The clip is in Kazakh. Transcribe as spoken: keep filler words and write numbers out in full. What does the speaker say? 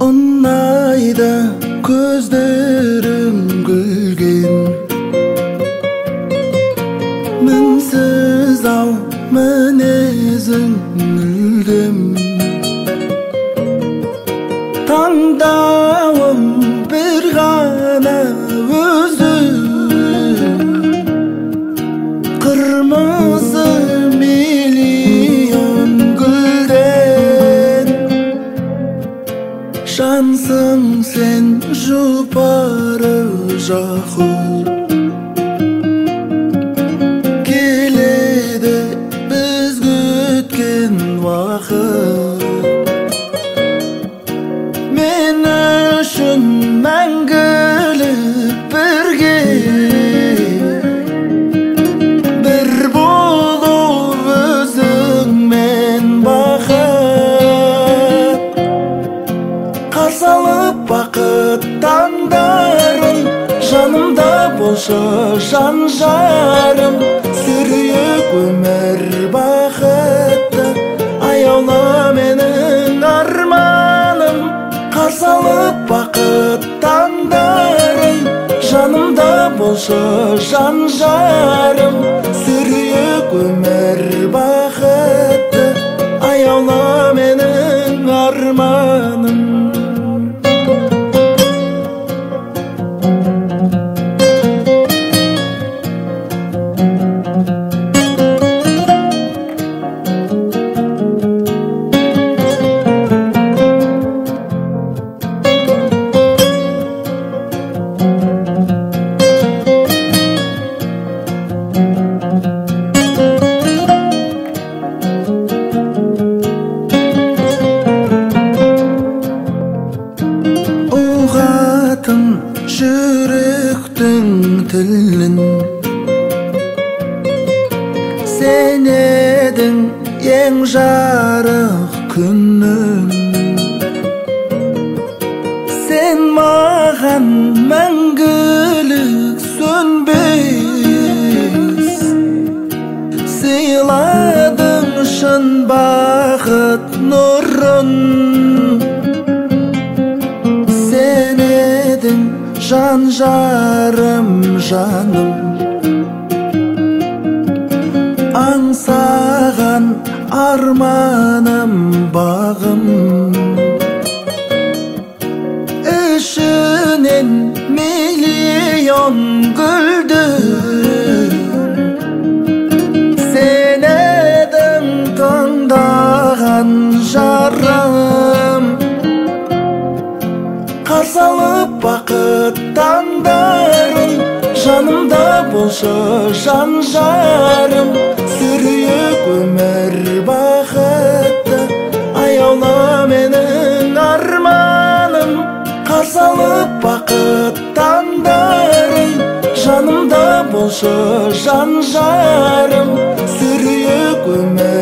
Ayda gözlerim gülgen, minsiz av minezin müldüm. Tandavım bir gana özüm, kırmızı milyon gülden. Şansın sen juparı jahul, keledi biz gütken vakit. Men üçün мәңгілік бірге, bir болу өзіңмен бақыт. Қарсы алып бақыт таңдарым, жанымда болшы жан жарым. Сүрейік өмір бақытты, аяула менің арманым. Қарсы алып бақыт таңдарым, жанымда болшы жан жарым. Сүрейік өмір бақытты, аяула менің арманым. Жүректің тілін сен едің ең жарық күнім. Сен маған мәңгілік сөнбес, сыйладың шын бақыт нұрын. Сен едің жан жарым жаным, аңсаған арманым бағым. Ішінен миллион гүлді сен едің таңдаған жарым. Қарсы алып бақыт таңдарым, жанымда болшы жан жарым. Сүрейік өмір бақытты, аяула менің арманым. Қарсы алып бақыт таңдарым, жанымда болшы жан жарым. Сүрейік өмір